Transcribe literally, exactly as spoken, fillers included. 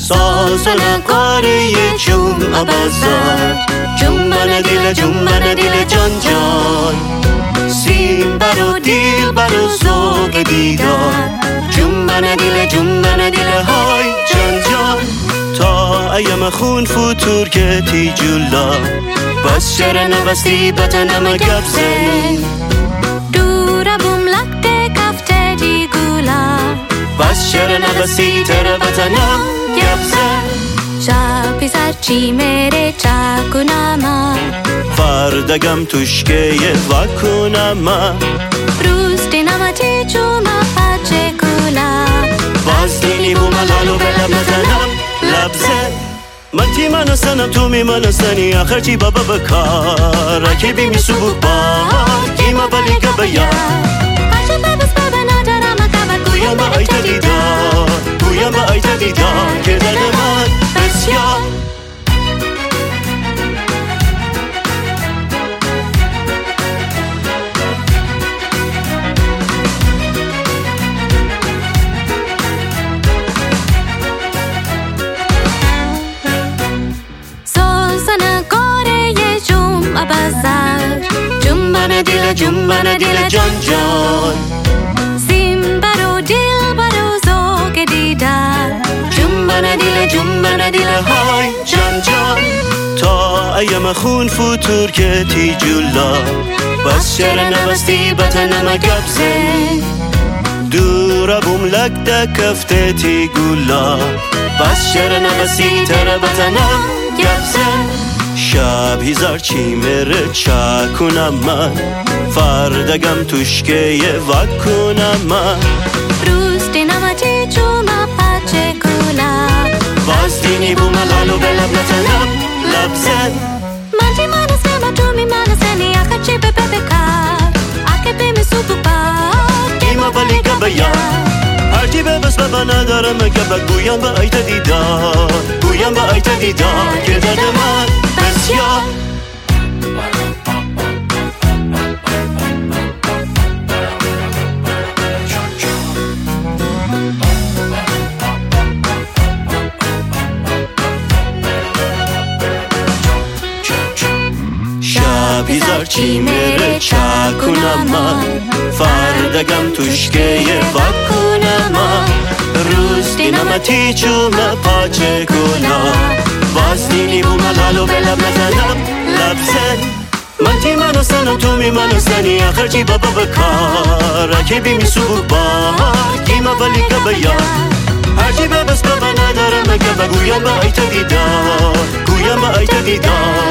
ساز و نقاره جمعه بازار، جنبن دل جنبن دل جان جان، سیم برو دیل برو ذوق دیدار، جنبن دل جنبن دل های جان جان. تا ایم خون فتور که تی جولا، بس شر نبستی بطنم گبزه، دورا بوم لکته کفته دی گولا، بس شر نبستی تر بطنم گبزه. شبی سرچی میره چاکنما، فردگم توشکه وکنما، روز دینما تی چوما پچه کولا، باز دینی بوم لالو بلب نزنم لبزه. من تی منو سنم تو می منو سنی، آخر چی بابا بکار رکبی می سبو بار گیما بلی که بیار، هرچه ببس بابا ندارم اکبر گویم با ایت دیدار، گویم با ایت دیدار که درد من بسیار. جنبن دل جنبن دل جان جان، سیم برو دل برو ذوق دیدار، جنبن دل جنبن دل های جان جان. تا ایم خون فتور که تی جولا، بس شر نبستی بطنم گبزه، دورا بوم لکته کفته تی گولا، بس شر نبستی تر بطنم گبزه. شب هزار چی میره چاکنم من، فردگم توشکه وکنم من، روز دینما تی چوما پچه کولا، باز دینی بوم لالو بلب نزنم لبزه. من تی منو سنم تو می منو سنی، آخر چی به بکار آکه بی می سوپو بار گیما بلی که بیار، هرچی به بس بابا ندارم که بگویم با ایت دیدار، گویم با ایت دیدار که درد من بسیار. شب هزار چی میره چاکنم من، فردگم توشکه وکنم من، روز دینم تی چوم پاچه کولا، باز دینی بوم لالو بلب نزنم لبزه. من تی منو سنم تو می منو سنی، آخر چی بابا بکار رکبی می سبو بار گیما بلی که بیار، هرچی ببس بابا ندارم که بگویم با ایت دیدار، گویم با ایت دیدار